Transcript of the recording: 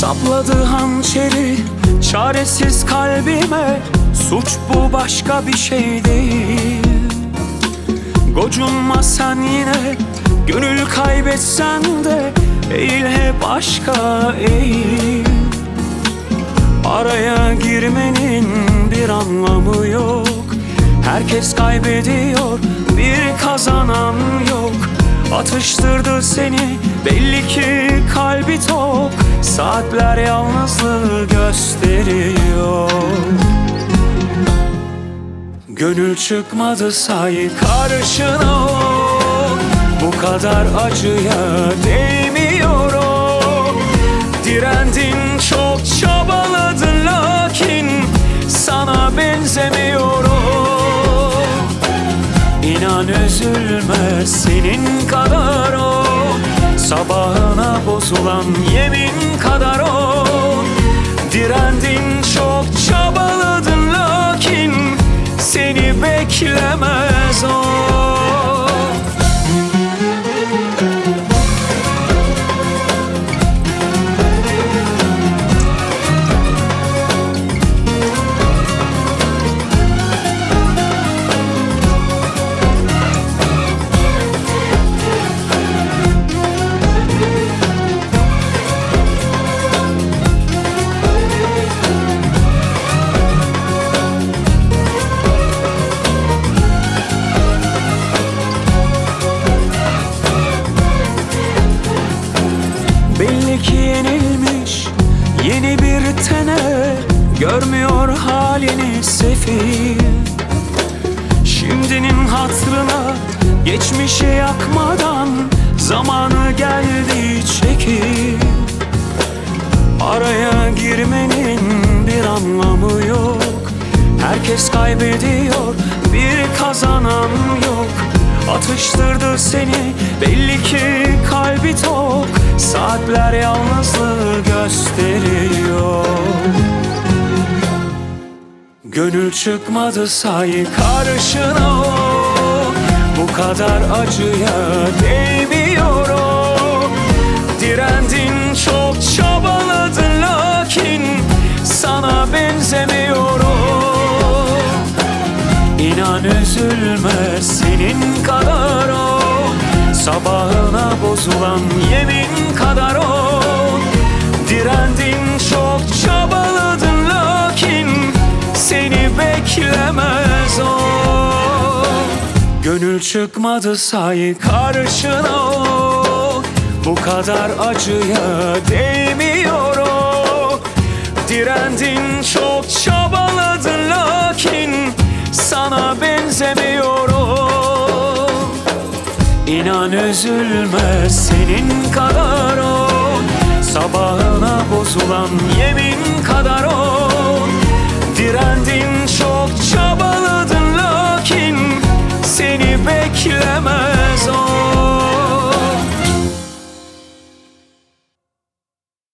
Sapladı hançeri çaresiz kalbime. Suç bu, başka bir şey değil. Gocunma sen yine, gönül kaybetsen de eğil hep aşka eğil. Araya girmenin bir anlamı yok. Herkes kaybediyor, bir kazanan yok. Atıştırdı seni, belli ki kalbi tok. Saatler yalnızlığı gösteriyor. Gönül çıkmadı say karşına o. Bu kadar acıya değmiyor o. Direndin, çok çabaladın, lakin sana benzemiyor o. İnan üzülme senin kadar o. Sabahına bozulan yemin kadar o. Direndin, çok çabaladın, lakin seni beklemez o. Belli ki yenilmiş yeni bir tene. Görmüyor halini sefil. Şimdinin hatırına geçmişi yakmadan zamanı geldi, çekil. Araya girmenin bir anlamı yok. Herkes kaybediyor, bir kazanan yok. Atıştırdı seni, belli ki kalbi tok. Saatler yalnızlığı gösteriyor. Gönül çıkmadı say karşına o. Bu kadar acıya değmiyor o. Direndin, çok çabaladın, lakin sana benzemiyor o. İnan üzülme senin kadar o. Sabahına bozulan yemin kadar o. Direndin, çok çabaladın, lakin seni beklemez o. Gönül çıkmadı say karşına o. Bu kadar acıya değmiyor o. Direndin, çok çabaladın, lakin sana benzemiyor o. İnan üzülme senin kadar o. Sabahına bozulan yemin kadar o. Direndin, çok